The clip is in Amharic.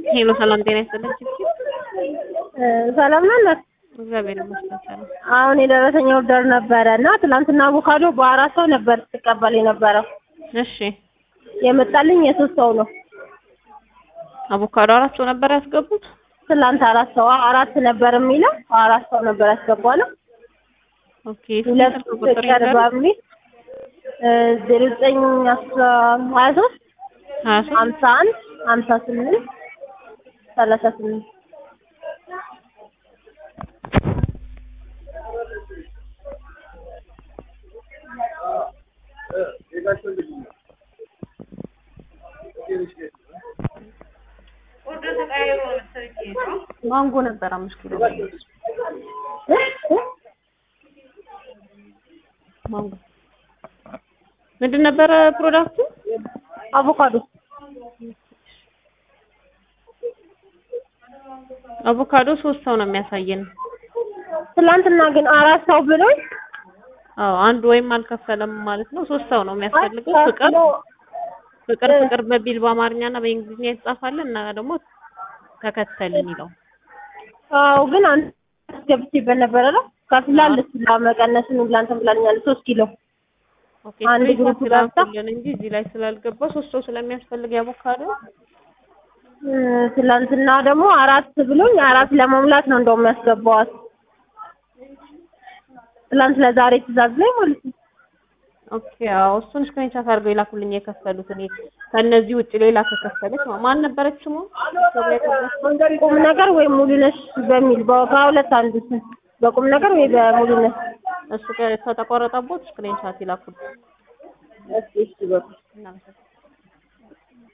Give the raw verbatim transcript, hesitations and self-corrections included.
ሄሎ ሰላም ጤና ይስጥልኝ። ሰላም ነን። እግዚአብሔር ይመስገን ሰላም። አሁን የደረሰኝ ኦርደር ነበረና ትናንትና አቮካዶ በአራት ሰው ነበር ተቀበል የነበረው። እሺ የመጣልኝ የሶስት ሰው ነው። አቮካዶ አራት ሰው ነበር ያስገቡት? ትናንት አራት ሰው አራት ነበር የሚለው አራት ሰው ነበር ያስገባለው። ኦኬ ሁለት ቁጥር ቀርባሚ ዜሮ ዘጠኝ ሀያ ሶስት ሀምሳ አንድ ሀምሳ ስምንት ሰላሳ ስምንት ማንጎ ነበር አምስት ኪሎ ማንጎ ምንድን ነበር ፕሮዳክቱ? አቮካዶ አቮካዶ ሶስት ሰው ነው የሚያሳየን። ትናንትና ግን አራት ሰው ብሎኝ አዎ አንድ ወይም አልከፈለም ማለት ነው። ሶስት ሰው ነው የሚያስፈልገው። ፍቅር ፍቅር ፍቅር በቢል በአማርኛና በእንግሊዝኛ ይጻፋል እና ደግሞ ተከተል የሚለው አዎ ግን አንድ አስገብቼበት ነበረ ነው ከፍላለች ለመቀነስን ላንተም ብላኛለች ሶስት ኪሎ ኦኬ አንድ ግሩፕ ዳታለን እንጂ እዚህ ላይ ስላልገባ ሶስት ሰው ስለሚያስፈልግ ያቮካዶ ትናንትና ደግሞ አራት ብሎኝ አራት ለመሙላት ነው እንደውም ያስገባዋት ትናንት ለዛሬ ትእዛዝ ላይ ማለት ነው። ኦኬ አዎ እሱን ስክሪንሻት አድርገው ይላኩልኝ የከፈሉትን ከነዚህ ውጪ ሌላ ከከፈለች ማን ነበረች ስሙ? ቁም ነገር ወይ ሙሉነሽ በሚል በሁለት አንዱ በቁም ነገር ወይ በሙሉነሽ እሱ ከተቆረጠበት ስክሪንሻት ይላኩልኝ። እሺ እሺ በቃ እናመሰግናለን።